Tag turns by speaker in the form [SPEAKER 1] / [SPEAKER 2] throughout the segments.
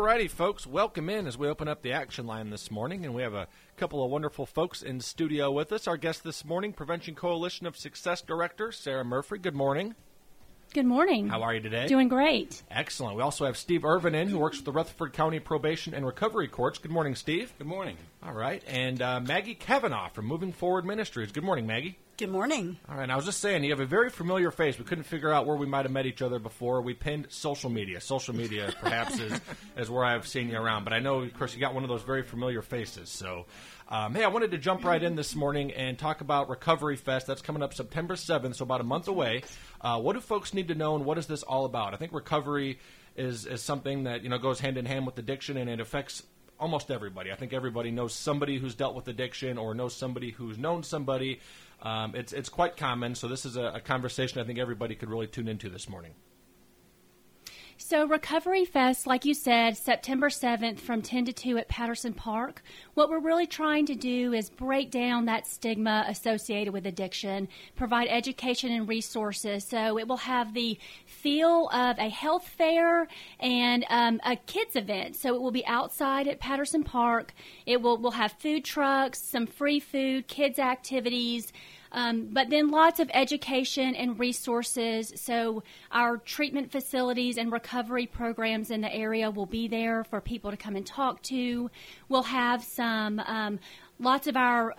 [SPEAKER 1] righty, folks. Welcome in as we open up the action line this morning, and we have a couple of wonderful folks in studio with us. Our guest this morning, Prevention Coalition of Success Director, Sarah Murphy. Good morning.
[SPEAKER 2] Good morning.
[SPEAKER 1] How are you today?
[SPEAKER 2] Doing great.
[SPEAKER 1] Excellent. We also have Steve Irvin in, who works with the Rutherford County Probation and Recovery Courts. Good morning, Steve.
[SPEAKER 3] Good morning.
[SPEAKER 1] All right. And Maggie Kavanaugh from Moving Forward Ministries. Good morning, Maggie.
[SPEAKER 4] Good morning.
[SPEAKER 1] All right. And I was just saying, you have a very familiar face. We couldn't figure out where we might have met each other before. We pinned social media. Social media, perhaps, is where I've seen you around. But I know, of course, you got one of those very familiar faces. So, hey, I wanted to jump right in this morning and talk about Recovery Fest. That's coming up September 7th, so about a month away. What do folks need to know, and what is this all about? I think recovery is something that, goes hand in hand with addiction, and it affects almost everybody. I think everybody knows somebody who's dealt with addiction or knows somebody who's known somebody. It's quite common, so this is a conversation I think everybody could really tune into this morning.
[SPEAKER 2] So Recovery Fest, like you said, September 7th from 10 to 2 at Patterson Park. What we're really trying to do is break down that stigma associated with addiction, provide education and resources. So it will have the feel of a health fair and a kids event. So it will be outside at Patterson Park. We'll have food trucks, some free food, kids activities, but then lots of education and resources. So our treatment facilities and recovery programs in the area will be there for people to come and talk to. We'll have some lots of our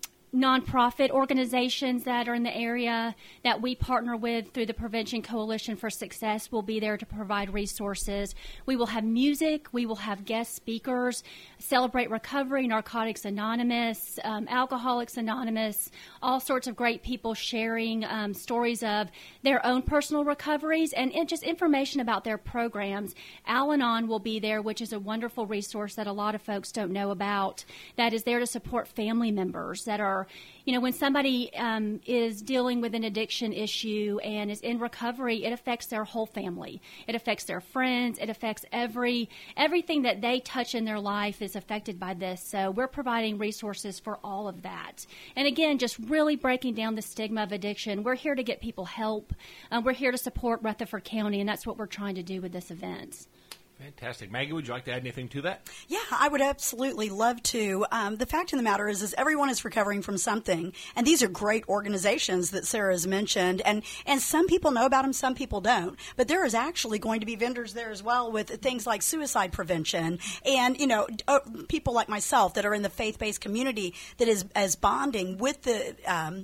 [SPEAKER 2] nonprofit organizations that are in the area that we partner with through the Prevention Coalition for Success will be there to provide resources. We will have music. We will have guest speakers, Celebrate Recovery, Narcotics Anonymous, Alcoholics Anonymous, all sorts of great people sharing stories of their own personal recoveries and just information about their programs. Al-Anon will be there, which is a wonderful resource that a lot of folks don't know about, that is there to support family members that are, when somebody is dealing with an addiction issue and is in recovery, it affects their whole family. It affects their friends. It affects everything that they touch in their life is affected by this. So we're providing resources for all of that. And again, just really breaking down the stigma of addiction. We're here to get people help. We're here to support Rutherford County, and that's what we're trying to do with this event.
[SPEAKER 1] Fantastic. Maggie, would you like to add anything to that?
[SPEAKER 4] Yeah, I would absolutely love to. The fact of the matter is everyone is recovering from something, and these are great organizations that Sarah has mentioned, and some people know about them, some people don't. But there is actually going to be vendors there as well with things like suicide prevention and, people like myself that are in the faith-based community that is as bonding with the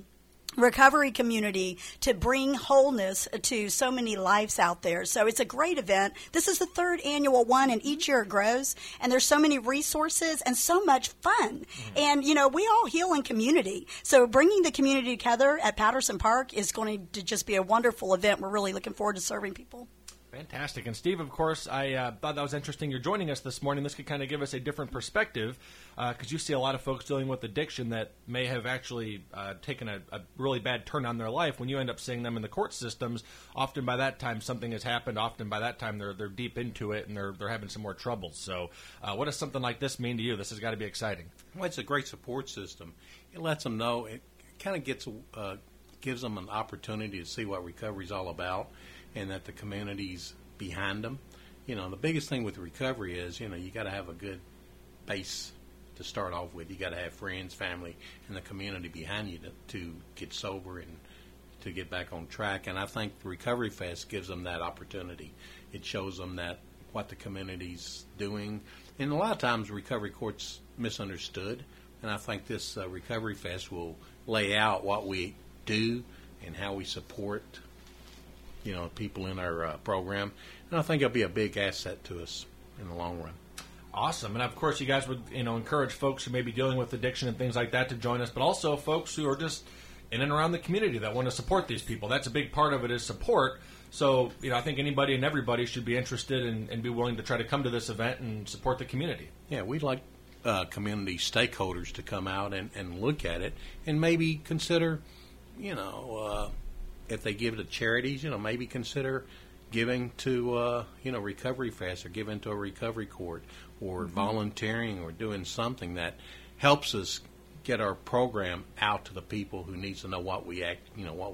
[SPEAKER 4] recovery community to bring wholeness to so many lives out there. So it's a great event. This is the third annual one, and each year it grows. And there's so many resources and so much fun. And, we all heal in community. So bringing the community together at Patterson Park is going to just be a wonderful event. We're really looking forward to serving people.
[SPEAKER 1] Fantastic. And Steve, of course, I thought that was interesting. You're joining us this morning. This could kind of give us a different perspective because you see a lot of folks dealing with addiction that may have actually taken a really bad turn on their life. When you end up seeing them in the court systems, often by that time something has happened. Often by that time they're deep into it and they're having some more trouble. So what does something like this mean to you? This has got to be exciting.
[SPEAKER 3] Well, it's a great support system. It lets them know. It kind of gives them an opportunity to see what recovery is all about, and that the community's behind them. The biggest thing with recovery is, you got to have a good base to start off with. You got to have friends, family, and the community behind you to get sober and to get back on track. And I think the Recovery Fest gives them that opportunity. It shows them that what the community's doing. And a lot of times recovery court's misunderstood. And I think this Recovery Fest will lay out what we do and how we support people in our program. And I think it'll be a big asset to us in the long run.
[SPEAKER 1] Awesome. And, of course, you guys would, encourage folks who may be dealing with addiction and things like that to join us, but also folks who are just in and around the community that want to support these people. That's a big part of it is support. So, I think anybody and everybody should be interested and be willing to try to come to this event and support the community.
[SPEAKER 3] Yeah, we'd like community stakeholders to come out and look at it and maybe consider, if they give to charities, maybe consider giving to, Recovery Fest or giving to a recovery court or volunteering or doing something that helps us get our program out to the people who needs to know what we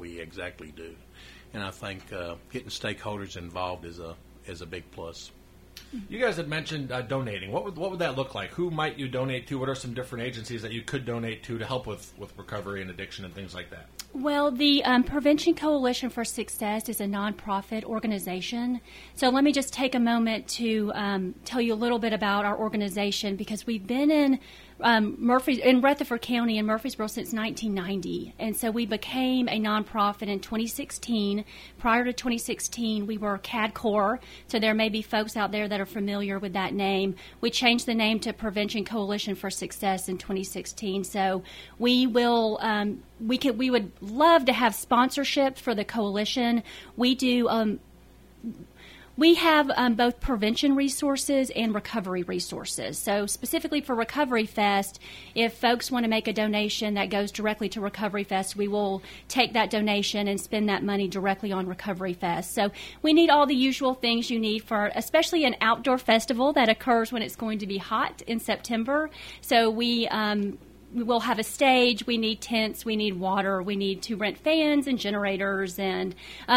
[SPEAKER 3] exactly do. And I think getting stakeholders involved is a big plus.
[SPEAKER 1] You guys had mentioned donating. What would that look like? Who might you donate to? What are some different agencies that you could donate to help with recovery and addiction and things like that?
[SPEAKER 2] Well, the Prevention Coalition for Success is a nonprofit organization. So let me just take a moment to tell you a little bit about our organization, because we've been in Rutherford County and Murfreesboro since 1990. And so we became a nonprofit in 2016. Prior to 2016, we were CADCOR. So there may be folks out there that are familiar with that name. We changed the name to Prevention Coalition for Success in 2016. So we will, we would love to have sponsorship for the coalition. We do, we have both prevention resources and recovery resources. So specifically for Recovery Fest, if folks want to make a donation that goes directly to Recovery Fest, we will take that donation and spend that money directly on Recovery Fest. So we need all the usual things you need for especially an outdoor festival that occurs when it's going to be hot in September. So we will have a stage, we need tents, we need water, we need to rent fans and generators. And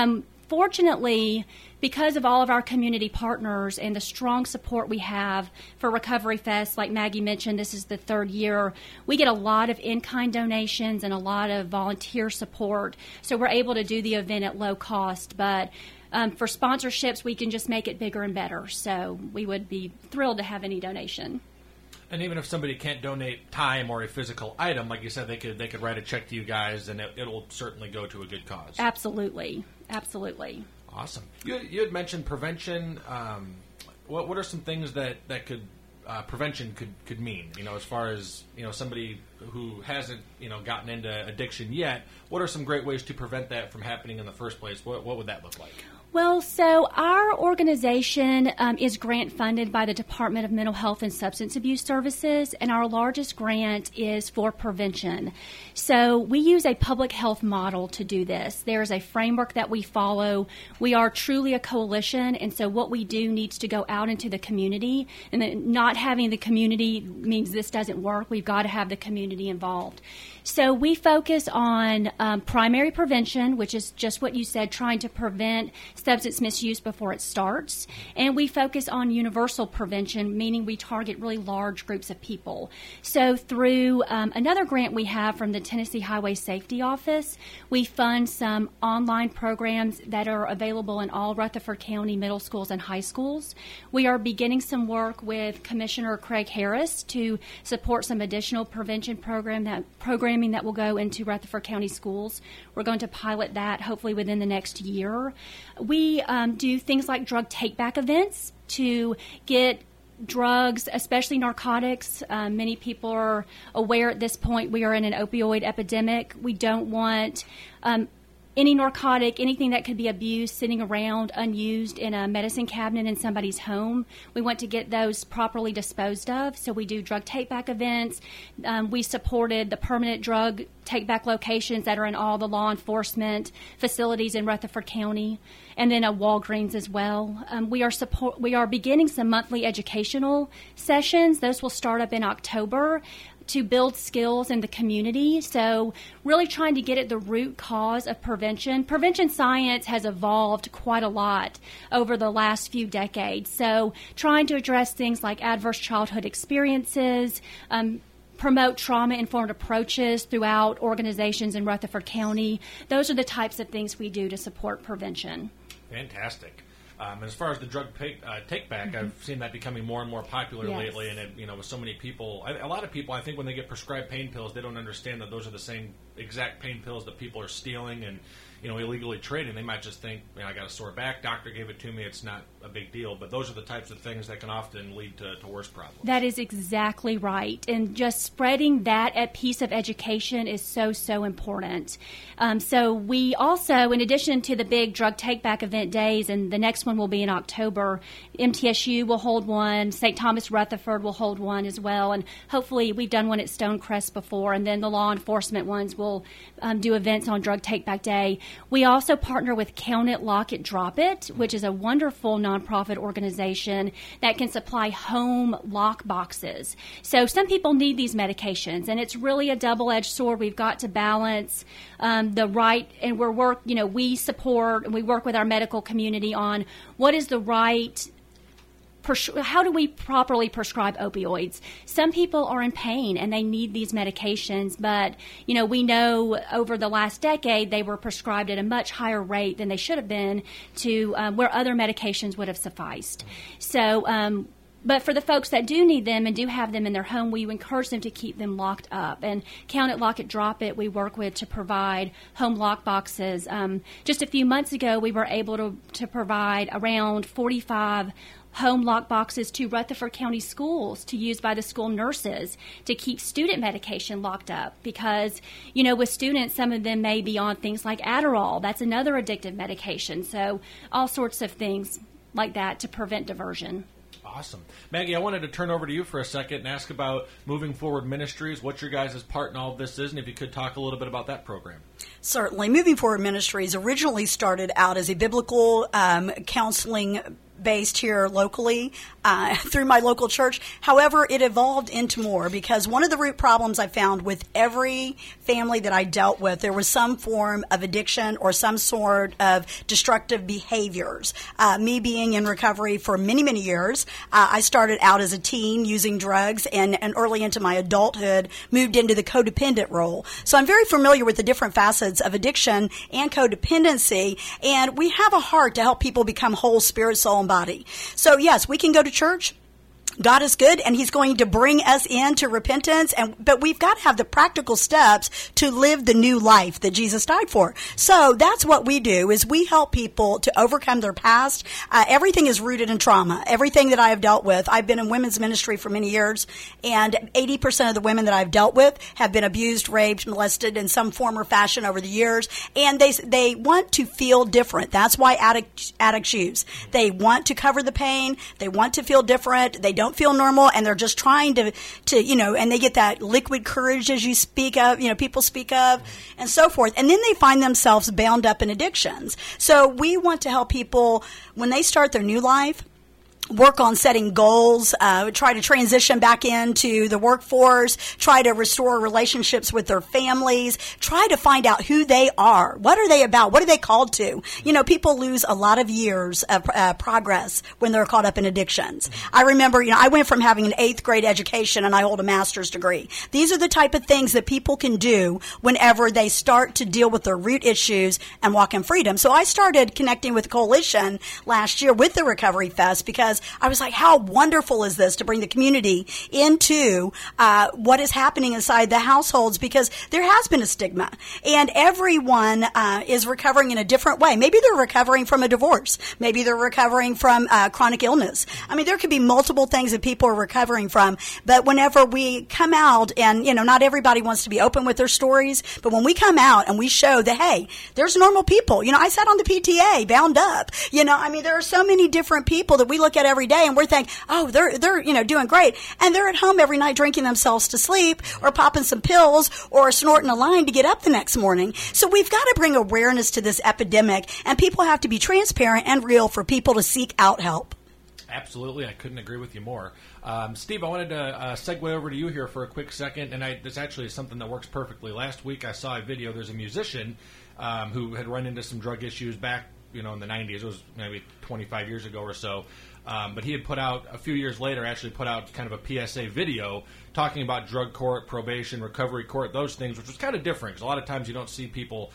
[SPEAKER 2] fortunately, because of all of our community partners and the strong support we have for Recovery Fest, like Maggie mentioned, this is the third year, we get a lot of in-kind donations and a lot of volunteer support. So we're able to do the event at low cost. But for sponsorships, we can just make it bigger and better. So we would be thrilled to have any donation.
[SPEAKER 1] And even if somebody can't donate time or a physical item, like you said, they could write a check to you guys, and it'll certainly go to a good cause.
[SPEAKER 2] Absolutely. Absolutely.
[SPEAKER 1] Awesome. You had mentioned prevention. What are some things that could prevention could mean? As far as somebody who hasn't gotten into addiction yet, what are some great ways to prevent that from happening in the first place? What would that look like?
[SPEAKER 2] Well, so our organization is grant funded by the Department of Mental Health and Substance Abuse Services, and our largest grant is for prevention. So we use a public health model to do this. There is a framework that we follow. We are truly a coalition, and so what we do needs to go out into the community, and not having the community means this doesn't work. We've got to have the community involved. So we focus on primary prevention, which is just what you said, trying to prevent substance misuse before it starts. And we focus on universal prevention, meaning we target really large groups of people. So through another grant we have from the Tennessee Highway Safety Office, we fund some online programs that are available in all Rutherford County middle schools and high schools. We are beginning some work with Commissioner Craig Harris to support some additional prevention programming that will go into Rutherford County schools. We're going to pilot that hopefully within the next year. We do things like drug take-back events to get drugs, especially narcotics. Many people are aware at this point we are in an opioid epidemic. We don't want any narcotic, anything that could be abused sitting around unused in a medicine cabinet in somebody's home. We want to get those properly disposed of, so we do drug take-back events. We supported the permanent drug take-back locations that are in all the law enforcement facilities in Rutherford County, and then a Walgreens as well. We are beginning some monthly educational sessions. Those will start up in October to build skills in the community. So really trying to get at the root cause of prevention. Prevention science has evolved quite a lot over the last few decades. So trying to address things like adverse childhood experiences, promote trauma-informed approaches throughout organizations in Rutherford County. Those are the types of things we do to support prevention.
[SPEAKER 1] Fantastic. As far as the drug take-back, I've seen that becoming more and more popular lately, and with so many people, a lot of people, I think when they get prescribed pain pills, they don't understand that those are the same exact pain pills that people are stealing and illegally trading. They might just think, I got a sore back, doctor gave it to me, it's not a big deal. But those are the types of things that can often lead to worse problems. That is exactly right. And just spreading that piece of education is so, so important. So we also, in addition to the big drug take-back event days, and the next one will be in October, MTSU will hold one, St. Thomas Rutherford will hold one as well, and hopefully we've done one at Stonecrest before, and then the law enforcement ones will do events on Drug Take-Back Day. We also partner with Count It, Lock It, Drop It, which is a wonderful nonprofit organization that can supply home lock boxes. So some people need these medications, and it's really a double-edged sword. We've got to balance the right, and we support and we work with our medical community on what is the right
[SPEAKER 2] how do we properly prescribe opioids? Some people are in pain and they need these medications, but we know over the last decade they were prescribed at a much higher rate than they should have been to where other medications would have sufficed. So, but for the folks that do need them and do have them in their home, we encourage them to keep them locked up. And Count It, Lock It, Drop It, we work with to provide home lock boxes. Just a few months ago, we were able to provide around 45 home lock boxes to Rutherford County schools to use by the school nurses to keep student medication locked up because, with students, some of them may be on things like Adderall. That's another addictive medication. So all sorts of things like that to prevent diversion.
[SPEAKER 1] Awesome. Maggie, I wanted to turn over to you for a second and ask about Moving Forward Ministries, what your guys' part in all of this is, and if you could talk a little bit about that program.
[SPEAKER 4] Certainly. Moving Forward Ministries originally started out as a biblical counseling based here locally through my local church. However, it evolved into more because one of the root problems I found with every family that I dealt with, there was some form of addiction or some sort of destructive behaviors. Me being in recovery for many, many years, I started out as a teen using drugs and early into my adulthood moved into the codependent role. So I'm very familiar with the different facets of addiction and codependency, and we have a heart to help people become whole spirit, soul, and body. So yes, we can go to church. God is good, and He's going to bring us into repentance, but we've got to have the practical steps to live the new life that Jesus died for. So that's what we do, is we help people to overcome their past. Everything is rooted in trauma. Everything that I have dealt with, I've been in women's ministry for many years, and 80% of the women that I've dealt with have been abused, raped, molested in some form or fashion over the years, and they want to feel different. That's why addicts use. They want to cover the pain. They want to feel different. They don't feel normal, and they're just trying to and they get that liquid courage as you speak of, people speak of, and so forth. And then they find themselves bound up in addictions. So we want to help people when they start their new life, work on setting goals, try to transition back into the workforce, try to restore relationships with their families, try to find out who they are. What are they about? What are they called to? People lose a lot of years of progress when they're caught up in addictions. I remember, I went from having an 8th grade education and I hold a master's degree. These are the type of things that people can do whenever they start to deal with their root issues and walk in freedom. So I started connecting with the Coalition last year with the Recovery Fest because I was like, how wonderful is this to bring the community into what is happening inside the households, because there has been a stigma and everyone is recovering in a different way. Maybe they're recovering from a divorce. Maybe they're recovering from chronic illness. I mean, there could be multiple things that people are recovering from, but whenever we come out and, not everybody wants to be open with their stories, but when we come out and we show that, hey, there's normal people. I sat on the PTA bound up. There are so many different people that we look at every day and we're thinking, oh, they're doing great. And they're at home every night drinking themselves to sleep or popping some pills or snorting a line to get up the next morning. So we've got to bring awareness to this epidemic, and people have to be transparent and real for people to seek out help.
[SPEAKER 1] Absolutely. I couldn't agree with you more. Steve, I wanted to segue over to you here for a quick second, and this actually is something that works perfectly. Last week I saw a video. There's a musician who had run into some drug issues back, in the 90s. It was maybe 25 years ago or so. But he had put out, a few years later, kind of a PSA video talking about drug court, probation, recovery court, those things, which was kind of different because a lot of times you don't see people,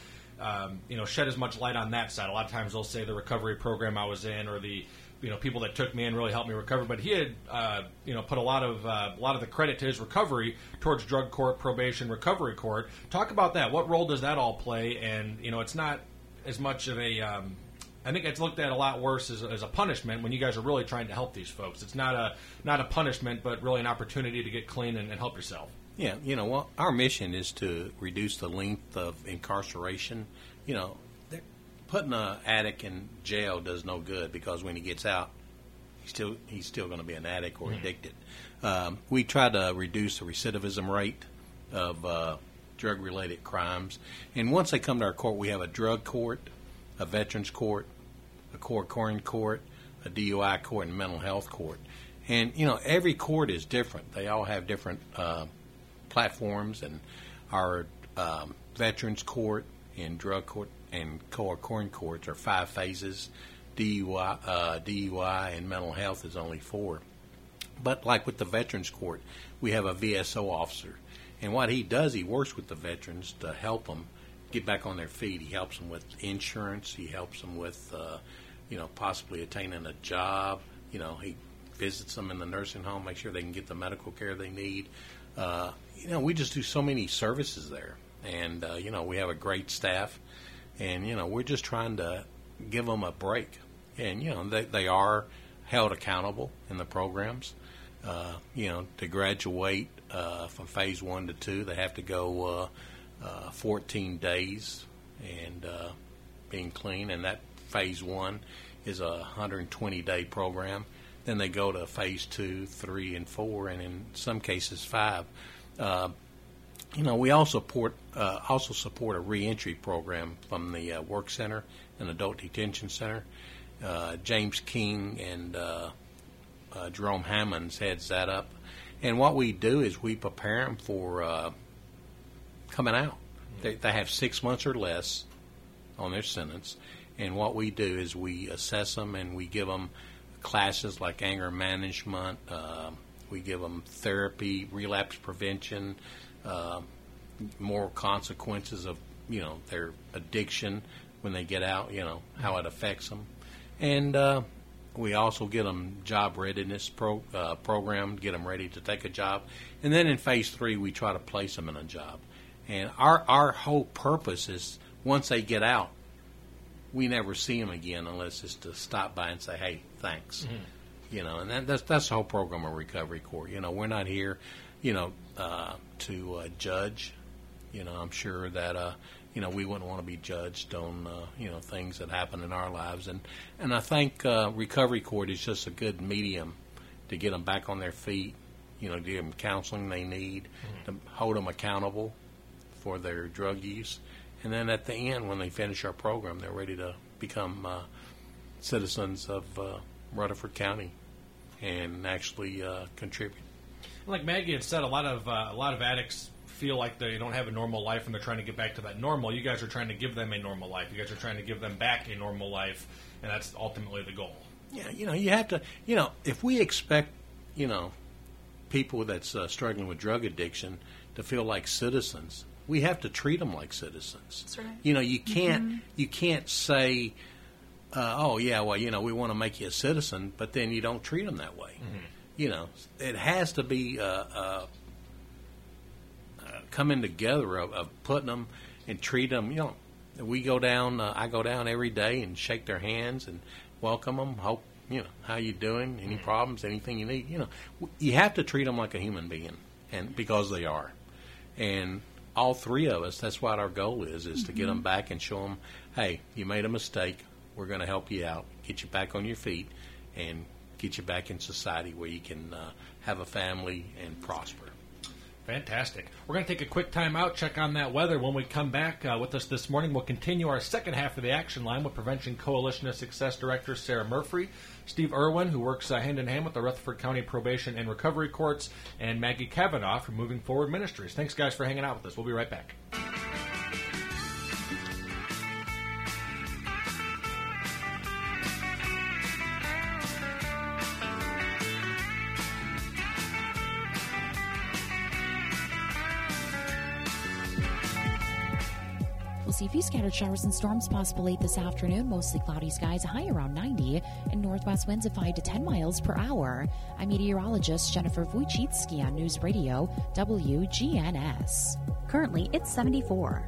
[SPEAKER 1] shed as much light on that side. A lot of times they'll say the recovery program I was in or the, people that took me in really helped me recover. But he had, put a lot of the credit to his recovery towards drug court, probation, recovery court. Talk about that. What role does that all play? And, it's not as much of a... I think it's looked at a lot worse as a punishment when you guys are really trying to help these folks. It's not a punishment, but really an opportunity to get clean and help yourself.
[SPEAKER 3] Yeah, our mission is to reduce the length of incarceration. Putting an addict in jail does no good because when he gets out, he's still going to be an addict or addicted. We try to reduce the recidivism rate of drug-related crimes. And once they come to our court, we have a drug court, a veterans court, a court-coring court, a DUI court, and a mental health court. And, every court is different. They all have different platforms, and our veterans court and drug court and court-coring courts are 5 phases. DUI and mental health is only 4. But like with the Veterans Court, we have a VSO officer. And what he does, he works with the veterans to help them get back on their feet. He helps them with insurance. He helps them with, possibly attaining a job. He visits them in the nursing home, make sure they can get the medical care they need. We just do so many services there. And, we have a great staff. And, we're just trying to give them a break. And, they are held accountable in the programs. To graduate from phase 1 to 2, they have to go 14 days and being clean. And that phase 1 is a 120-day program. Then they go to phase 2, 3, and 4, and in some cases 5. We also support a reentry program from the Work Center and Adult Detention Center. James King and Jerome Hammonds heads that up. And what we do is we prepare them for coming out. They have 6 months or less on their sentence. And what we do is we assess them and we give them classes like anger management. We give them therapy, relapse prevention, moral consequences of, their addiction when they get out, how it affects them. And we also get them job readiness program, get them ready to take a job. And then in phase 3, we try to place them in a job. And our whole purpose is once they get out, we never see them again unless it's to stop by and say, hey, thanks. Mm-hmm. And that's the whole program of Recovery Court. We're not here, to judge. I'm sure that, we wouldn't want to be judged on, things that happen in our lives. And I think Recovery Court is just a good medium to get them back on their feet, give them counseling they need, to hold them accountable for their drug use. And then at the end, when they finish our program, they're ready to become citizens of Rutherford County and actually contribute.
[SPEAKER 1] Like Maggie had said, a lot of addicts feel like they don't have a normal life and they're trying to get back to that normal. You guys are trying to give them a normal life. You guys are trying to give them back a normal life, and that's ultimately the goal.
[SPEAKER 3] Yeah, you have to, if we expect, people that's struggling with drug addiction to feel like citizens, we have to treat them like citizens.
[SPEAKER 4] That's right.
[SPEAKER 3] You can't say, we want to make you a citizen, but then you don't treat them that way. Mm-hmm. It has to be coming together of putting them and treat them. We go down. I go down every day and shake their hands and welcome them. Hope how you doing? Any problems? Anything you need? You have to treat them like a human being, and because they are. And all 3 of us, that's what our goal is to get them back and show them, hey, you made a mistake. We're going to help you out, get you back on your feet, and get you back in society where you can have a family and prosper.
[SPEAKER 1] Fantastic. We're going to take a quick time out, check on that weather. When we come back with us this morning, we'll continue our second half of the action line with Prevention Coalition of Success Director Sarah Murphy, Steve Irwin, who works hand-in-hand with the Rutherford County Probation and Recovery Courts, and Maggie Kavanaugh from Moving Forward Ministries. Thanks, guys, for hanging out with us. We'll be right back.
[SPEAKER 5] We'll see a few scattered showers and storms possible late this afternoon. Mostly cloudy skies, a high around 90, and northwest winds of 5 to 10 miles per hour. I'm meteorologist Jennifer Wojcicki on News Radio WGNS. Currently, it's 74.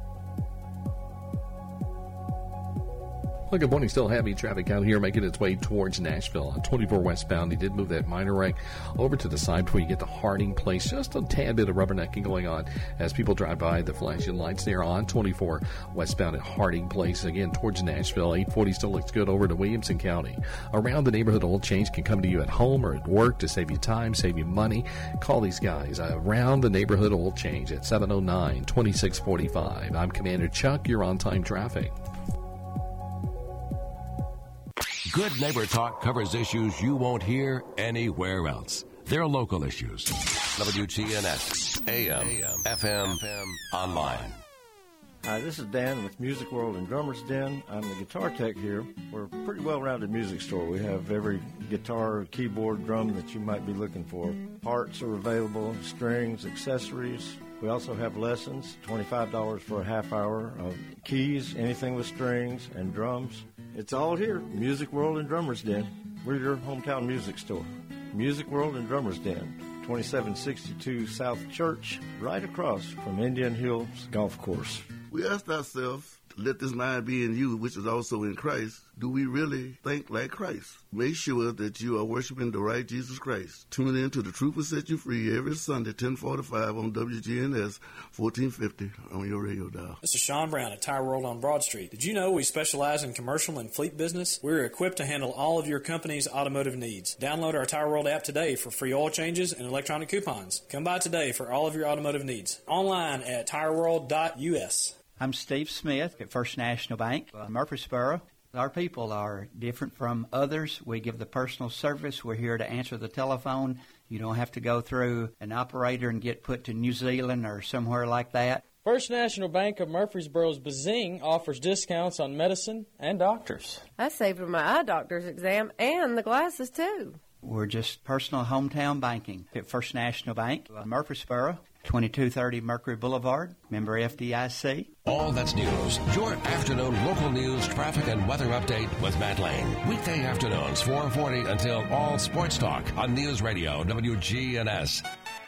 [SPEAKER 6] Well, good morning. Still heavy traffic out here making its way towards Nashville. On 24 westbound, he did move that minor wreck over to the side before you get to Harding Place. Just a tad bit of rubbernecking going on as people drive by the flashing lights there on 24 westbound at Harding Place. Again, towards Nashville. 840 still looks good over to Williamson County. Around the neighborhood, oil change can come to you at home or at work to save you time, save you money. Call these guys. Around the neighborhood oil change at 709-2645. I'm Commander Chuck. You're on time traffic.
[SPEAKER 7] Good Neighbor Talk covers issues you won't hear anywhere else. They're local issues. WGNS, AM, FM, online.
[SPEAKER 8] Hi, this is Dan with Music World and Drummers Den. I'm the guitar tech here. We're a pretty well-rounded music store. We have every guitar, keyboard, drum that you might be looking for. Parts are available, strings, accessories. We also have lessons, $25 for a half hour of keys, anything with strings, and drums. It's all here, Music World and Drummers Den. We're your hometown music store. Music World and Drummers Den, 2762 South Church, right across from Indian Hills Golf Course.
[SPEAKER 9] We asked ourselves, let this mind be in you, which is also in Christ. Do we really think like Christ? Make sure that you are worshiping the right Jesus Christ. Tune in to The Truth Will Set You Free every Sunday, 1045 on WGNS 1450 on your radio dial.
[SPEAKER 10] This is Sean Brown at Tire World on Broad Street. Did you know we specialize in commercial and fleet business? We're equipped to handle all of your company's automotive needs. Download our Tire World app today for free oil changes and electronic coupons. Come by today for all of your automotive needs. Online at tireworld.us.
[SPEAKER 11] I'm Steve Smith at First National Bank, Murfreesboro. Our people are different from others. We give the personal service. We're here to answer the telephone. You don't have to go through an operator and get put to New Zealand or somewhere like that.
[SPEAKER 12] First National Bank of Murfreesboro's Bazing offers discounts on medicine and doctors.
[SPEAKER 13] I saved for my eye doctor's exam and the glasses, too.
[SPEAKER 11] We're just personal hometown banking at First National Bank, Murfreesboro, 2230 Mercury Boulevard, member FDIC.
[SPEAKER 7] All that's news. Your afternoon local news, traffic, and weather update with Matt Lane. Weekday afternoons, 4:40 until all sports talk on News Radio WGNS.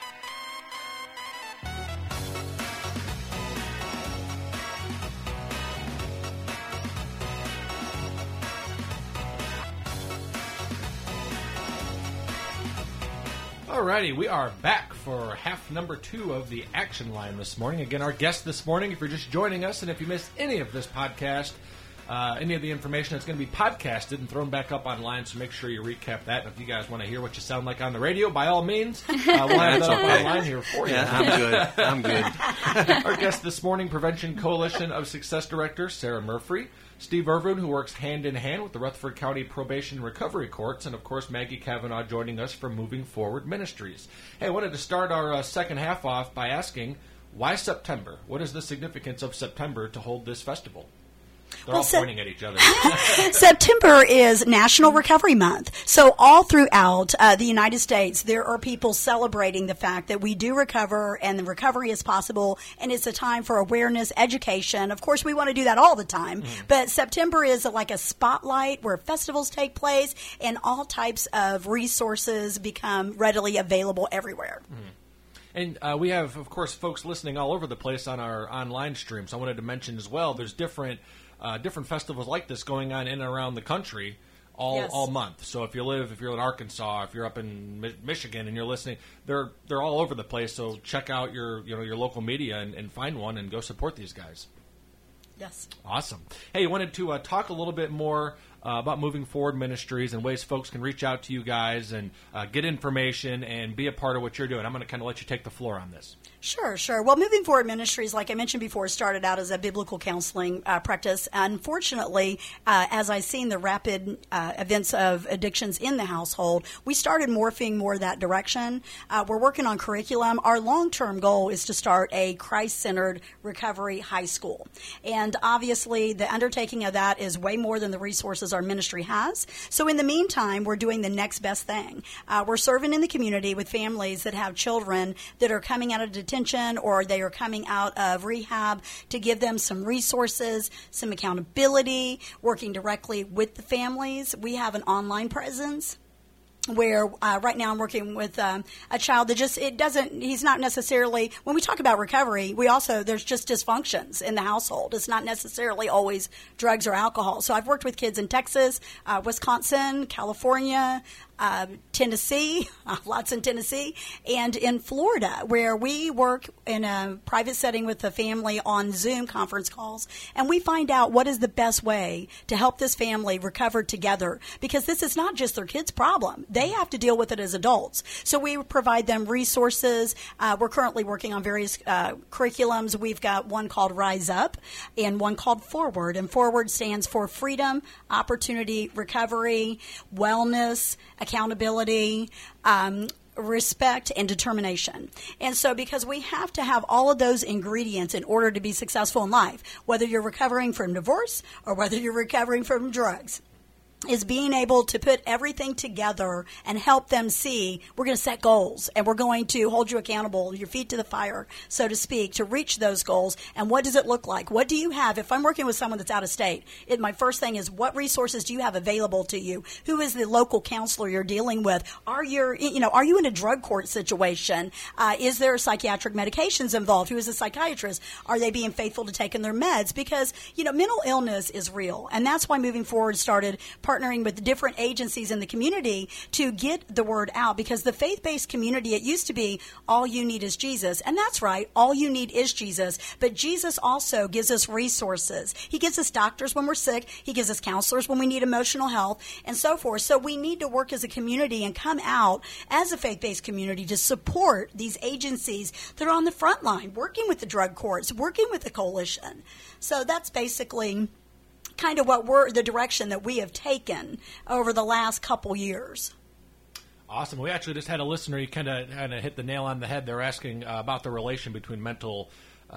[SPEAKER 1] Alrighty, we are back for half number 2 of the Action Line this morning. Again, our guest this morning, if you're just joining us, and if you missed any of this podcast, any of the information that's going to be podcasted and thrown back up online, so make sure you recap that. And if you guys want to hear what you sound like on the radio, by all means, we'll have that up online here for you.
[SPEAKER 3] Yeah, I'm good.
[SPEAKER 1] Our guest this morning, Prevention Coalition of Success Director Sarah Murphy, Steve Irvin, who works hand-in-hand with the Rutherford County Probation Recovery Courts, and, of course, Maggie Kavanaugh joining us from Moving Forward Ministries. Hey, I wanted to start our second half off by asking, why September? What is the significance of September to hold this festival? They're all pointing at each other.
[SPEAKER 4] September is National Recovery Month. So all throughout the United States, there are people celebrating the fact that we do recover and the recovery is possible, and it's a time for awareness, education. Of course, we want to do that all the time, but September is like a spotlight where festivals take place and all types of resources become readily available everywhere.
[SPEAKER 1] And we have, of course, folks listening all over the place on our online stream. So I wanted to mention as well, there's different festivals like this going on in and around the country all month. So if you're in Arkansas, if you're up in Michigan and you're listening, they're all over the place. So check out your local media and find one and go support these guys.
[SPEAKER 4] Yes.
[SPEAKER 1] Awesome. Hey, you wanted to talk a little bit more about Moving Forward Ministries and ways folks can reach out to you guys and get information and be a part of what you're doing. I'm going to kind of let you take the floor on this.
[SPEAKER 4] Sure. Well, Moving Forward Ministries, like I mentioned before, started out as a biblical counseling practice. Unfortunately, as I've seen the rapid events of addictions in the household, we started morphing more that direction. We're working on curriculum. Our long-term goal is to start a Christ-centered recovery high school. And obviously, the undertaking of that is way more than the resources our ministry has. So in the meantime, we're doing the next best thing. We're serving in the community with families that have children that are coming out of detention or they are coming out of rehab to give them some resources, some accountability, working directly with the families. We have an online presence where right now I'm working with a child that he's not necessarily, when we talk about recovery, there's just dysfunctions in the household. It's not necessarily always drugs or alcohol. So I've worked with kids in Texas, Wisconsin, California, Tennessee, lots in Tennessee, and in Florida, where we work in a private setting with the family on Zoom conference calls, and we find out what is the best way to help this family recover together, because this is not just their kids' problem. They have to deal with it as adults. So we provide them resources. We're currently working on various curriculums. We've got one called Rise Up and one called Forward, and Forward stands for freedom, opportunity, recovery, wellness, accountability, respect, and determination. And so because we have to have all of those ingredients in order to be successful in life, whether you're recovering from divorce or whether you're recovering from drugs, is being able to put everything together and help them see we're going to set goals and we're going to hold you accountable, your feet to the fire, so to speak, to reach those goals. And what does it look like? What do you have? If I'm working with someone that's out of state, my first thing is what resources do you have available to you? Who is the local counselor you're dealing with? Are you in a drug court situation? Is there psychiatric medications involved? Who is a psychiatrist? Are they being faithful to taking their meds? Because, mental illness is real. And that's why moving forward started partnering with different agencies in the community to get the word out, because the faith-based community, it used to be all you need is Jesus. And that's right, all you need is Jesus. But Jesus also gives us resources. He gives us doctors when we're sick. He gives us counselors when we need emotional health and so forth. So we need to work as a community and come out as a faith-based community to support these agencies that are on the front line, working with the drug courts, working with the coalition. So that's basically kind of the direction that we have taken over the last couple years.
[SPEAKER 1] Awesome. We actually just had a listener. You kind of hit the nail on the head. They're asking about the relation between mental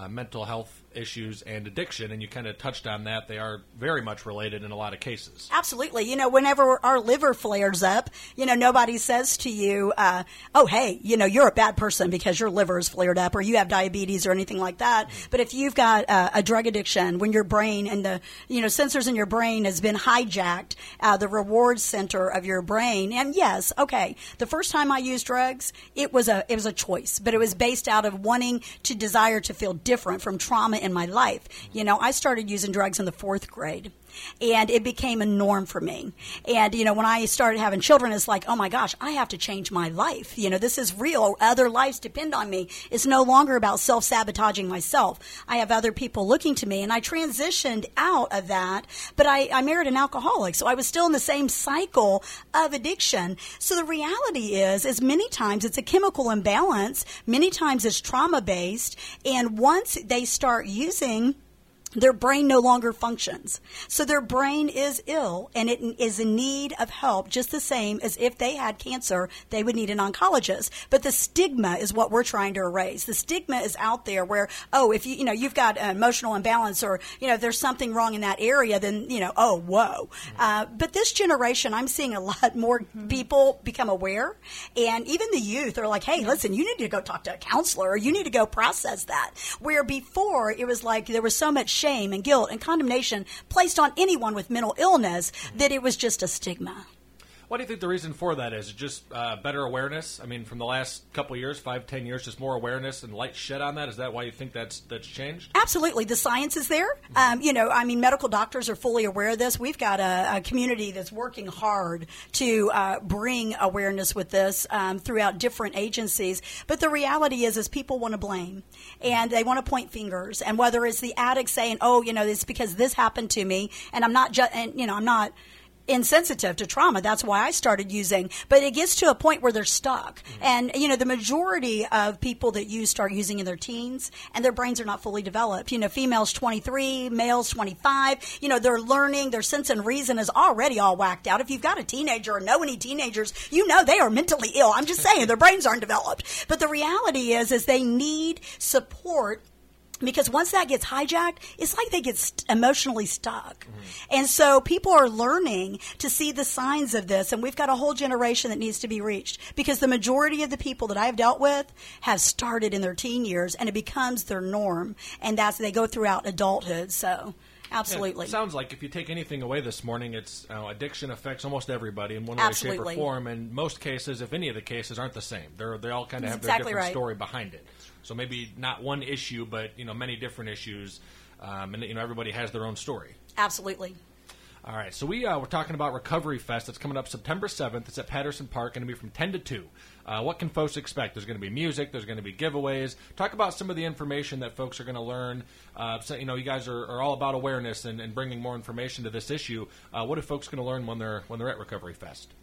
[SPEAKER 1] health issues and addiction, and you kind of touched on that. They are very much related in a lot of cases.
[SPEAKER 4] Absolutely. Whenever our liver flares up, nobody says to you, oh, hey, you're a bad person because your liver is flared up or you have diabetes or anything like that. But if you've got a drug addiction, when your brain and the sensors in your brain has been hijacked, the reward center of your brain, and yes, okay, the first time I used drugs, it was a choice, but it was based out of wanting to desire to feel different from trauma in my life. I started using drugs in the 4th grade. And it became a norm for me. And, when I started having children, it's like, oh my gosh, I have to change my life. This is real. Other lives depend on me. It's no longer about self-sabotaging myself. I have other people looking to me. And I transitioned out of that, but I married an alcoholic. So I was still in the same cycle of addiction. So the reality is many times it's a chemical imbalance. Many times it's trauma-based. And once they start using, their brain no longer functions. So their brain is ill and it is in need of help, just the same as if they had cancer, they would need an oncologist. But the stigma is what we're trying to erase. The stigma is out there where, if you've got an emotional imbalance or, if there's something wrong in that area, then, oh, whoa. But this generation, I'm seeing a lot more people become aware. And even the youth are like, hey, listen, you need to go talk to a counselor or you need to go process that. Where before it was like there was so much shame and guilt and condemnation placed on anyone with mental illness that it was just a stigma.
[SPEAKER 1] What do you think the reason for that is? Just better awareness? I mean, from the last couple of years, 5, 10 years, just more awareness and light shed on that? Is that why you think that's changed?
[SPEAKER 4] Absolutely. The science is there. Medical doctors are fully aware of this. We've got a community that's working hard to bring awareness with this throughout different agencies. But the reality is people want to blame and they want to point fingers. And whether it's the addict saying, oh, it's because this happened to me and I'm not I'm not insensitive to trauma. That's why I started using. But it gets to a point where they're stuck. And, the majority of people that start using in their teens and their brains are not fully developed. Females 23, males 25. They're learning. Their sense and reason is already all whacked out. If you've got a teenager or know any teenagers, they are mentally ill. I'm just saying their brains aren't developed. But the reality is they need support. Because once that gets hijacked, it's like they get emotionally stuck. And so people are learning to see the signs of this, and we've got a whole generation that needs to be reached. Because the majority of the people that I've dealt with have started in their teen years, and it becomes their norm, and they go throughout adulthood. So absolutely.
[SPEAKER 1] Yeah, it sounds like if you take anything away this morning, it's addiction affects almost everybody in one way, shape, or form. And most cases, if any of the cases, aren't the same. They all kind of have their different story behind it. So maybe not one issue, but many different issues, and everybody has their own story.
[SPEAKER 4] Absolutely.
[SPEAKER 1] All right, so we're talking about Recovery Fest. It's coming up September 7th. It's at Patterson Park, going to be from 10 to 2. What can folks expect? There's going to be music. There's going to be giveaways. Talk about some of the information that folks are going to learn. You guys are all about awareness and bringing more information to this issue. What are folks going to learn when they're at Recovery Fest?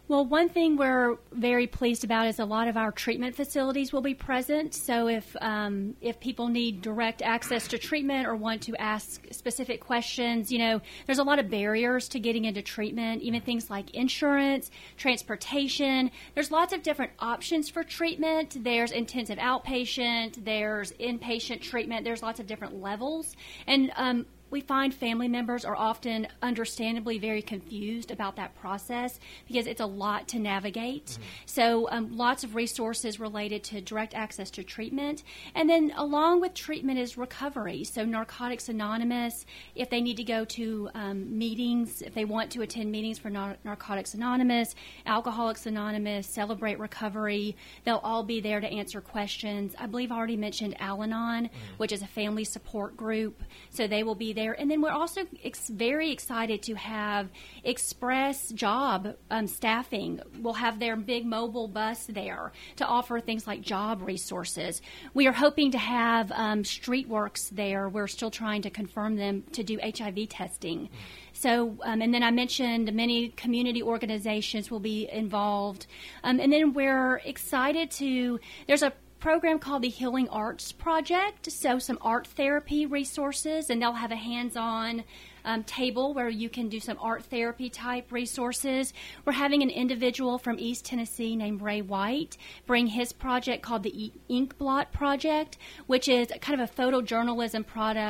[SPEAKER 2] Well, one thing we're very pleased about is a lot of our treatment facilities will be present. So if people need direct access to treatment or want to ask specific questions, there's a lot of barriers to getting into treatment, even things like insurance, transportation. There's lots of different options for treatment. There's intensive outpatient, there's inpatient treatment. There's lots of different levels. And we find family members are often understandably very confused about that process because it's a lot to navigate. Mm-hmm. So lots of resources related to direct access to treatment. And then along with treatment is recovery. So Narcotics Anonymous, if they need to go to meetings, if they want to attend meetings for Narcotics Anonymous, Alcoholics Anonymous, Celebrate Recovery, they'll all be there to answer questions. I believe I already mentioned Al-Anon, which is a family support group. So they will be there. And then we're also very excited to have Express Job staffing. We'll have their big mobile bus there to offer things like job resources. We are hoping to have StreetWorks there. We're still trying to confirm them to do HIV testing. So, and then I mentioned many community organizations will be involved. And then we're excited there's a program called the Healing Arts Project, so some art therapy resources, and they'll have a hands-on table where you can do some art therapy type resources. We're having an individual from East Tennessee named Ray White bring his project called the Ink Blot Project, which is kind of a photojournalism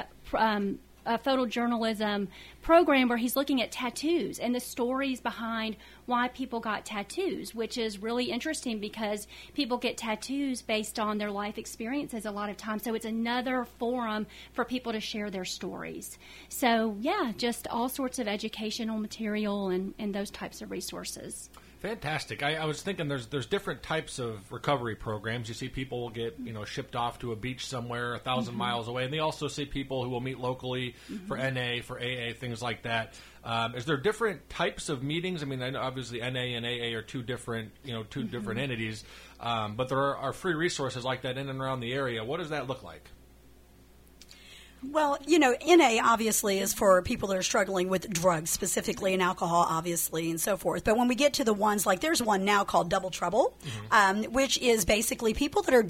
[SPEAKER 2] program where he's looking at tattoos and the stories behind why people got tattoos, which is really interesting because people get tattoos based on their life experiences a lot of times. So it's another forum for people to share their stories. So, yeah, just all sorts of educational material and those types of resources.
[SPEAKER 1] Fantastic. I was thinking there's different types of recovery programs. You see people will get shipped off to a beach somewhere 1,000 miles away, and they also see people who will meet locally for NA, for AA, things like that. Is there different types of meetings? I mean, I know obviously NA and AA are two different different entities, but there are free resources like that in and around the area. What does that look like?
[SPEAKER 4] Well, NA obviously is for people that are struggling with drugs, specifically and alcohol, obviously, and so forth. But when we get to the ones like there's one now called Double Trouble, which is basically people that are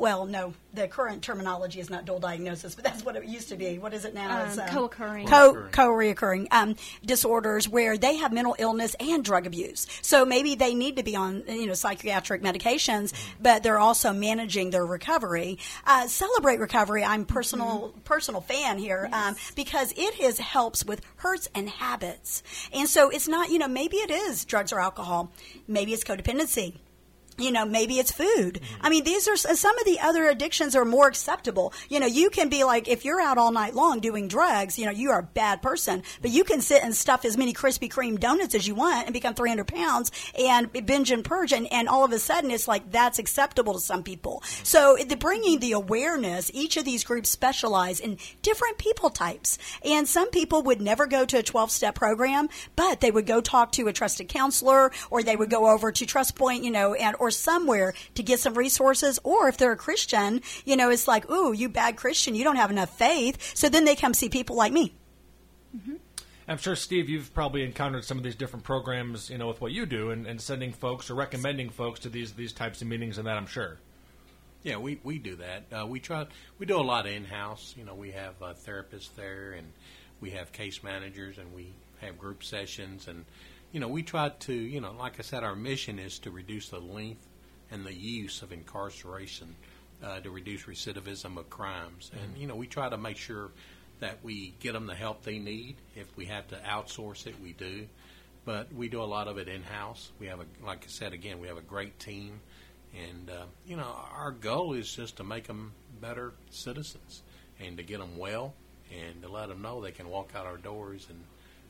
[SPEAKER 4] the current terminology is not dual diagnosis, but that's what it used to be. What is it now? It's
[SPEAKER 2] co-occurring.
[SPEAKER 4] Co-reoccurring disorders where they have mental illness and drug abuse. So maybe they need to be on psychiatric medications, but they're also managing their recovery. Celebrate Recovery, I'm personal fan here, because it helps with hurts and habits. And so it's not, maybe it is drugs or alcohol. Maybe it's codependency. Maybe it's food. I mean, these are some of the other addictions are more acceptable. You can be like, if you're out all night long doing drugs, you are a bad person. But you can sit and stuff as many Krispy Kreme donuts as you want and become 300 pounds and binge and purge. And all of a sudden, it's like that's acceptable to some people. So bringing the awareness, each of these groups specialize in different people types. And some people would never go to a 12-step program, but they would go talk to a trusted counselor, or they would go over to Trust Point, or somewhere to get some resources. Or if they're a Christian, it's like, ooh, you bad Christian, you don't have enough faith. So then they come see people like me.
[SPEAKER 2] Mm-hmm.
[SPEAKER 1] I'm sure, Steve, you've probably encountered some of these different programs, with what you do and sending folks or recommending folks to these types of meetings and that, I'm sure.
[SPEAKER 3] Yeah, we do that. We do a lot of in-house. We have therapists there, and we have case managers, and we have group sessions, and we try to, like I said, our mission is to reduce the length and the use of incarceration, to reduce recidivism of crimes. And, we try to make sure that we get them the help they need. If we have to outsource it, we do. But we do a lot of it in-house. We have, like I said, again, we have a great team. And, our goal is just to make them better citizens and to get them well and to let them know they can walk out our doors and,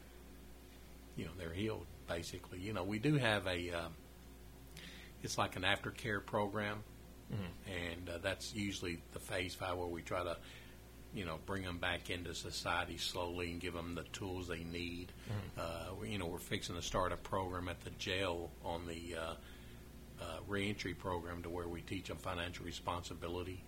[SPEAKER 3] they're healed, basically. We do have it's like an aftercare program, and that's usually the phase 5 where we try to, bring them back into society slowly and give them the tools they need. We're fixing to start a program at the jail on the reentry program to where we teach them financial responsibility.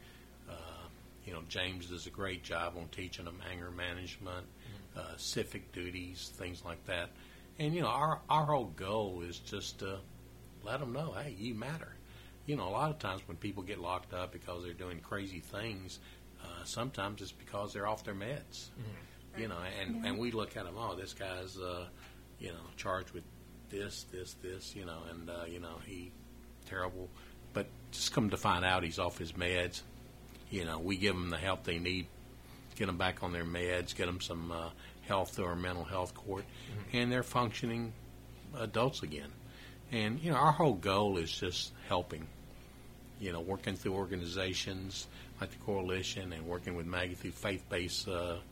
[SPEAKER 3] James does a great job on teaching them anger management, civic duties, things like that. And, our whole goal is just to let them know, hey, you matter. You know, a lot of times when people get locked up because they're doing crazy things, sometimes it's because they're off their meds. Mm-hmm. You know, and we look at them, oh, this guy's, you know, charged with this, you know, and, you know, he terrible. But just come to find out he's off his meds. You know, we give them the help they need, get them back on their meds, get them some health or mental health court, and they're functioning adults again. And, you know, our whole goal is just helping, you know, working through organizations like the Coalition and working with Maggie through faith-based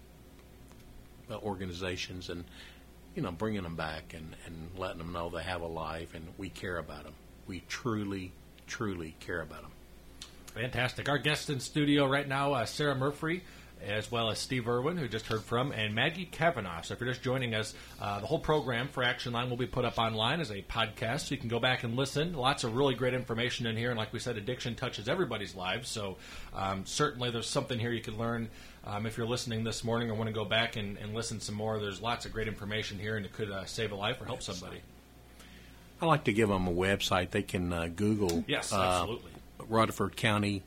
[SPEAKER 3] organizations and, you know, bringing them back and letting them know they have a life and we care about them. We truly, truly care about them.
[SPEAKER 1] Fantastic. Our guest in studio right now, Sarah Murphy, as well as Steve Irwin, who just heard from, and Maggie Kavanaugh. So if you're just joining us, the whole program for Action Line will be put up online as a podcast, so you can go back and listen. Lots of really great information in here, and like we said, addiction touches everybody's lives, so certainly there's something here you can learn. If you're listening this morning or want to go back and listen some more, there's lots of great information here, and it could save a life or help somebody.
[SPEAKER 3] I like to give them a website. They can Google
[SPEAKER 1] yes, absolutely.
[SPEAKER 3] Rutherford County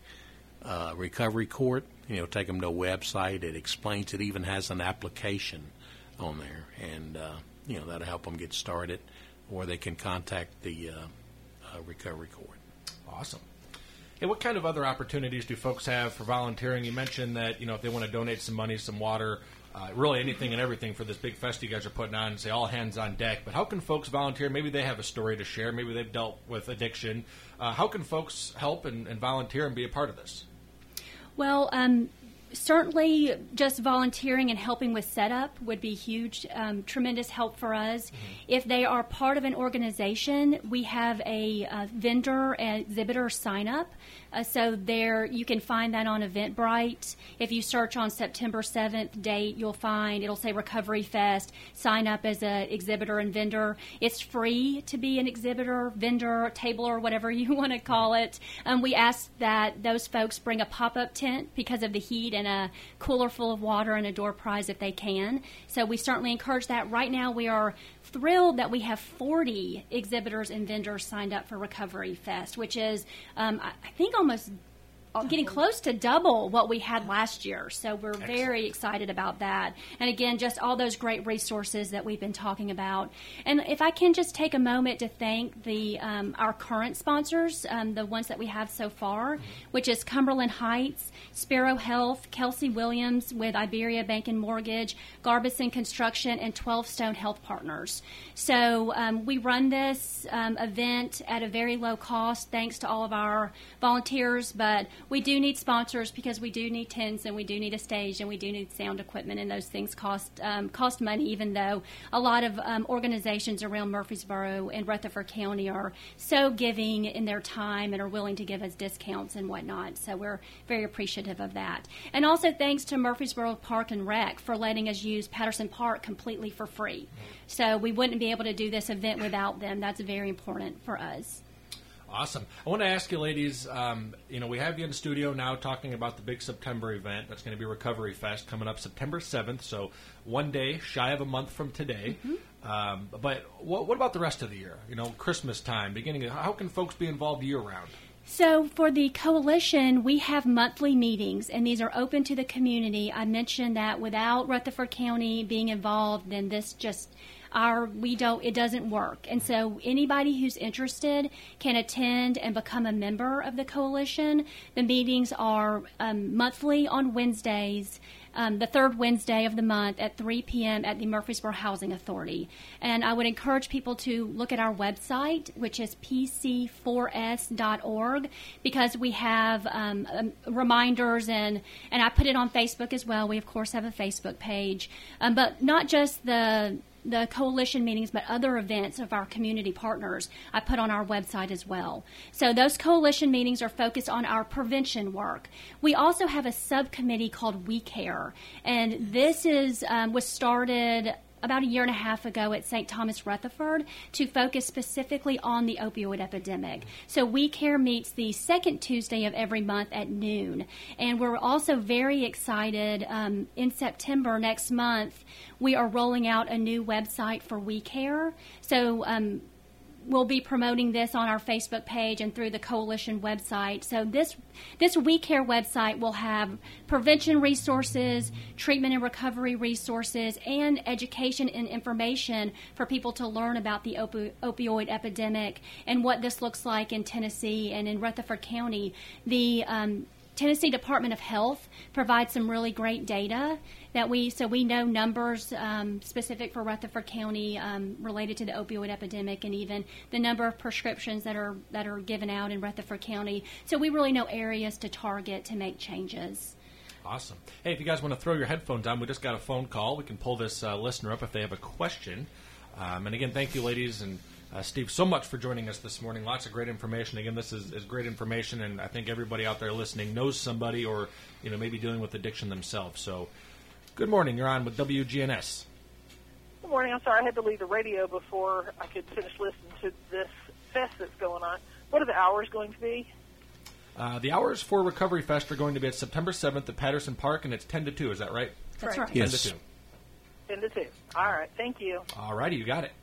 [SPEAKER 3] Recovery Court. You know, take them to a website. It explains. It even has an application on there, and you know, that'll help them get started. Or they can contact the Recovery Court.
[SPEAKER 1] Awesome. Hey, what kind of other opportunities do folks have for volunteering? You mentioned that, you know, if they want to donate some money, some water, really anything and everything for this big fest you guys are putting on, and say all hands on deck. But how can folks volunteer? Maybe they have a story to share. Maybe they've dealt with addiction. How can folks help and volunteer and be a part of this?
[SPEAKER 2] Well, certainly just volunteering and helping with setup would be huge, tremendous help for us. Mm-hmm. If they are part of an organization, we have a vendor and exhibitor sign up. So there, you can find that on Eventbrite. If you search on September 7th date, you'll find, it'll say Recovery Fest, sign up as an exhibitor and vendor. It's free to be an exhibitor, vendor, tabler, whatever you want to call it. We ask that those folks bring a pop-up tent because of the heat and a cooler full of water and a door prize if they can. So we certainly encourage that. Right now we are thrilled that we have 40 exhibitors and vendors signed up for Recovery Fest, which is, I think, almost getting close to double what we had last year. So we're very excited about that. And again, just all those great resources that we've been talking about. And if I can just take a moment to thank the our current sponsors, the ones that we have so far, which is Cumberland Heights, Sparrow Health, Kelsey Williams with Iberia Bank and Mortgage, Garbison Construction, and 12 Stone Health Partners. So we run this event at a very low cost thanks to all of our volunteers, but we do need sponsors because we do need tents and we do need a stage and we do need sound equipment, and those things cost money, even though a lot of organizations around Murfreesboro and Rutherford County are so giving in their time and are willing to give us discounts and whatnot. So we're very appreciative of that. And also thanks to Murfreesboro Park and Rec for letting us use Patterson Park completely for free. So we wouldn't be able to do this event without them. That's very important for us.
[SPEAKER 1] Awesome. I want to ask you, ladies, you know, we have you in the studio now talking about the big September event. That's going to be Recovery Fest coming up September 7th, so one day shy of a month from today. Mm-hmm. But what about the rest of the year? You know, Christmas time, how can folks be involved year-round?
[SPEAKER 2] So for the Coalition, we have monthly meetings, and these are open to the community. I mentioned that without Rutherford County being involved, then this just... it doesn't work. And so anybody who's interested can attend and become a member of the Coalition. The meetings are monthly on Wednesdays, the third Wednesday of the month at 3 p.m. at the Murfreesboro Housing Authority. And I would encourage people to look at our website, which is pc4s.org, because we have reminders, and I put it on Facebook as well. We, of course, have a Facebook page. But not just the Coalition meetings, but other events of our community partners I put on our website as well. So those Coalition meetings are focused on our prevention work. We also have a subcommittee called We Care, and this was started about a year and a half ago at St. Thomas Rutherford to focus specifically on the opioid epidemic. So We Care meets the second Tuesday of every month at noon. And we're also very excited. In September next month, we are rolling out a new website for We Care. So we'll be promoting this on our Facebook page and through the Coalition website. So this We Care website will have prevention resources, treatment and recovery resources, and education and information for people to learn about the opioid epidemic and what this looks like in Tennessee and in Rutherford County. The Tennessee Department of Health provides some really great data that we know numbers specific for Rutherford County related to the opioid epidemic, and even the number of prescriptions that are given out in Rutherford County. So we really know areas to target to make changes.
[SPEAKER 1] Awesome. Hey, if you guys want to throw your headphones on, we just got a phone call. We can pull this listener up if they have a question. And again, thank you, ladies, and Steve, so much for joining us this morning. Lots of great information. Again, this is great information, and I think everybody out there listening knows somebody or maybe dealing with addiction themselves. So, good morning. You're on with WGNS.
[SPEAKER 14] Good morning. I'm sorry I had to leave the radio before I could finish listening to this fest that's going on. What are the hours going to be?
[SPEAKER 1] The hours for Recovery Fest are going to be at September 7th at Patterson Park, and it's 10 to 2. Is that right?
[SPEAKER 2] That's right.
[SPEAKER 1] Yes.
[SPEAKER 14] 10 to 2. All right. Thank you.
[SPEAKER 1] All righty. You got it.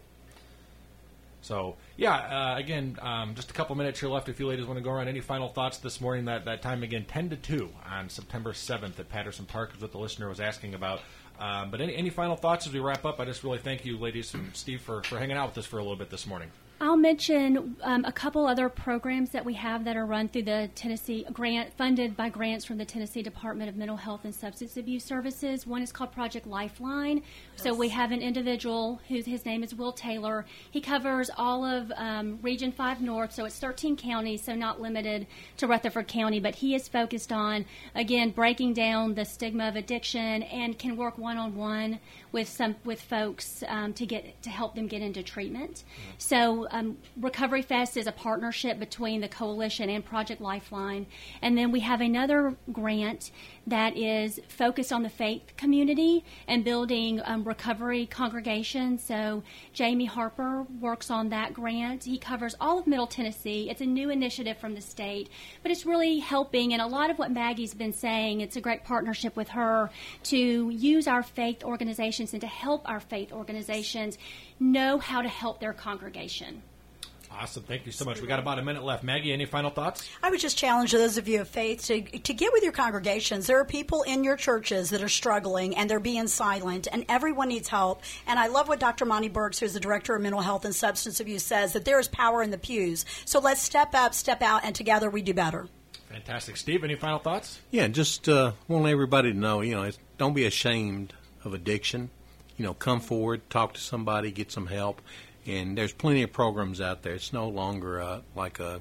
[SPEAKER 1] So, yeah, again, just a couple minutes here left if you ladies want to go around. Any final thoughts this morning? That time, again, 10 to 2 on September 7th at Patterson Park is what the listener was asking about. But any final thoughts as we wrap up? I just really thank you, ladies, and Steve, for hanging out with us for a little bit this morning.
[SPEAKER 2] I'll mention a couple other programs that we have that are run through the Tennessee funded by grants from the Tennessee Department of Mental Health and Substance Abuse Services. One is called Project Lifeline. Yes. So we have an individual his name is Will Taylor. He covers all of Region 5 North, so it's 13 counties, so not limited to Rutherford County. But he is focused on, again, breaking down the stigma of addiction and can work one-on-one with folks to help them get into treatment. Mm-hmm. So Recovery Fest is a partnership between the Coalition and Project Lifeline. And then we have another grant that is focused on the faith community and building recovery congregations. So Jamie Harper works on that grant. He covers all of Middle Tennessee. It's a new initiative from the state, but it's really helping. And a lot of what Maggie's been saying, it's a great partnership with her to use our faith organizations and to help our faith organizations know how to help their congregation.
[SPEAKER 1] Awesome. Thank you so much. We got about a minute left. Maggie, any final thoughts?
[SPEAKER 4] I would just challenge those of you of faith to get with your congregations. There are people in your churches that are struggling, and they're being silent, and everyone needs help. And I love what Dr. Monty Burks, who's the Director of Mental Health and Substance Abuse, says, that there is power in the pews. So let's step up, step out, and together we do better.
[SPEAKER 1] Fantastic. Steve, any final thoughts?
[SPEAKER 3] Yeah, just want everybody to know, don't be ashamed of addiction. Come forward, talk to somebody, get some help. And there's plenty of programs out there. It's no longer like a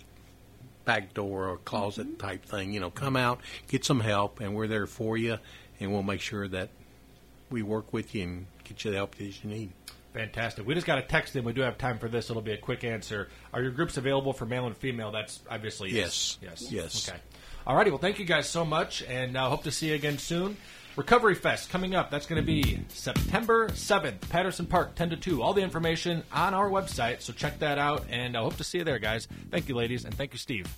[SPEAKER 3] back door or closet type thing. Come out, get some help, and we're there for you, and we'll make sure that we work with you and get you the help that you need.
[SPEAKER 1] Fantastic. We just got a text in. We do have time for this. It'll be a quick answer. Are your groups available for male and female? That's obviously
[SPEAKER 3] yes.
[SPEAKER 1] Yes. Okay. All righty. Well, thank you guys so much, and hope to see you again soon. Recovery Fest coming up. That's going to be September 7th, Patterson Park, 10 to 2. All the information on our website, so check that out, and I hope to see you there, guys. Thank you, ladies, and thank you, Steve.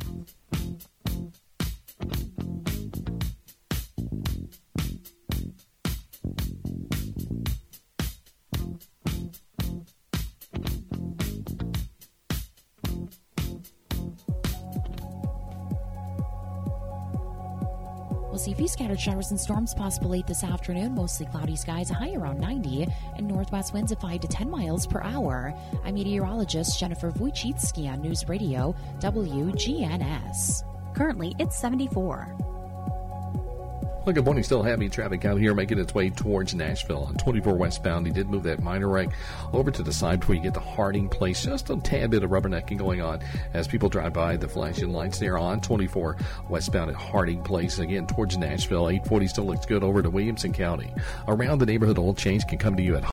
[SPEAKER 5] We'll see a few scattered showers and storms possible late this afternoon. Mostly cloudy skies, a high around 90, and northwest winds at 5 to 10 miles per hour. I'm meteorologist Jennifer Wojcicki on News Radio WGNS. Currently, it's 74.
[SPEAKER 6] Well, good morning. Still heavy traffic out here making its way towards Nashville. On 24 westbound, he did move that minor wreck over to the side before you get to Harding Place. Just a tad bit of rubbernecking going on as people drive by the flashing lights there on 24 westbound at Harding Place. Again, towards Nashville. 840 still looks good over to Williamson County. Around the neighborhood, oil change can come to you at